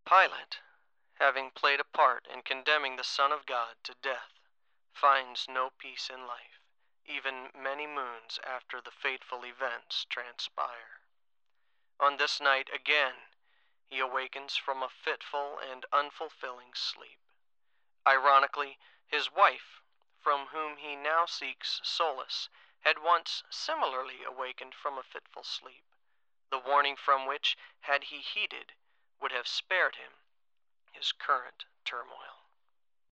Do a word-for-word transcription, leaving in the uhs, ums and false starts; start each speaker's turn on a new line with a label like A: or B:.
A: Pilate, having played a part in condemning the Son of God to death, finds no peace in life, even many moons after the fateful events transpire. On this night again, he awakens from a fitful and unfulfilling sleep. Ironically, his wife, from whom he now seeks solace, had once similarly awakened from a fitful sleep, the warning from which, had he heeded, would have spared him his current turmoil.